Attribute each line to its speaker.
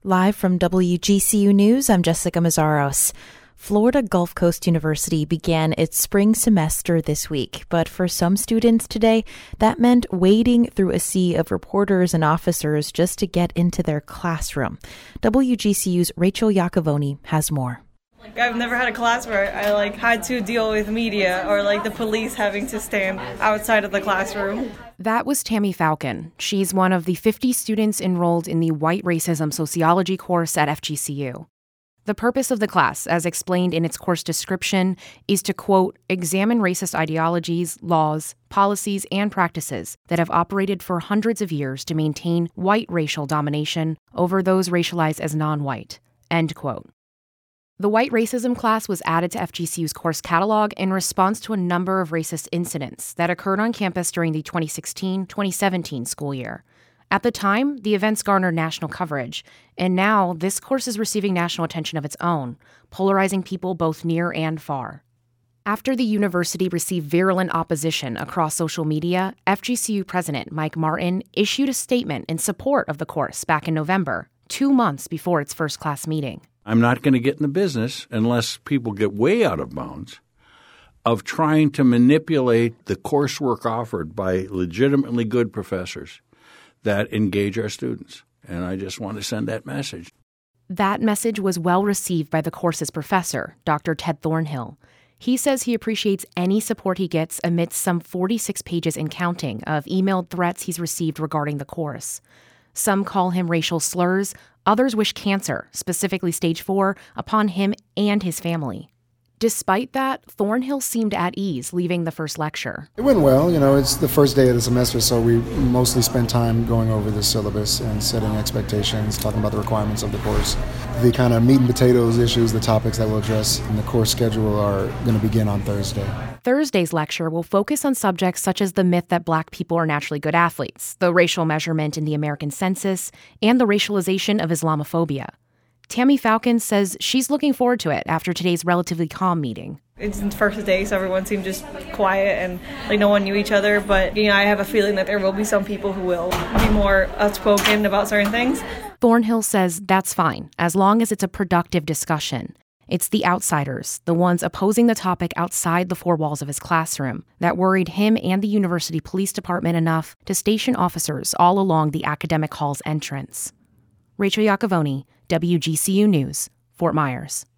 Speaker 1: Live from WGCU News, I'm Jessica Mazzaros. Florida Gulf Coast University began its spring semester this week, but for some students today, that meant wading through a sea of reporters and officers just to get into their classroom. WGCU's Rachel Iacovoni has more.
Speaker 2: I've never had a class where I had to deal with media or the police having to stand outside of the classroom.
Speaker 3: That was Tammy Falcon. She's one of the 50 students enrolled in the White Racism Sociology course at FGCU. The purpose of the class, as explained in its course description, is to, quote, examine racist ideologies, laws, policies, and practices that have operated for hundreds of years to maintain white racial domination over those racialized as non-white, end quote. The White Racism class was added to FGCU's course catalog in response to a number of racist incidents that occurred on campus during the 2016-2017 school year. At the time, the events garnered national coverage, and now this course is receiving national attention of its own, polarizing people both near and far. After the university received virulent opposition across social media, FGCU President Mike Martin issued a statement in support of the course back in November, 2 months before its first class meeting.
Speaker 4: I'm not going to get in the business, unless people get way out of bounds, of trying to manipulate the coursework offered by legitimately good professors that engage our students. And I just want to send that message.
Speaker 3: That message was well received by the course's professor, Dr. Ted Thornhill. He says he appreciates any support he gets amidst some 46 pages and counting of emailed threats he's received regarding the course. Some call him racial slurs, others wish cancer, specifically stage 4, upon him and his family. Despite that, Thornhill seemed at ease leaving the first lecture.
Speaker 5: It went well. It's the first day of the semester, so we mostly spent time going over the syllabus and setting expectations, talking about the requirements of the course. The kind of meat and potatoes issues, the topics that we'll address in the course schedule are going to begin on Thursday.
Speaker 3: Thursday's lecture will focus on subjects such as the myth that Black people are naturally good athletes, the racial measurement in the American census, and the racialization of Islamophobia. Tammy Falcon says she's looking forward to it after today's relatively calm meeting.
Speaker 2: It's the first day, so everyone seemed just quiet and no one knew each other. But, I have a feeling that there will be some people who will be more outspoken about certain things.
Speaker 3: Thornhill says that's fine, as long as it's a productive discussion. It's the outsiders, the ones opposing the topic outside the four walls of his classroom, that worried him and the university police department enough to station officers all along the academic hall's entrance. Rachel Iacovoni, WGCU News, Fort Myers.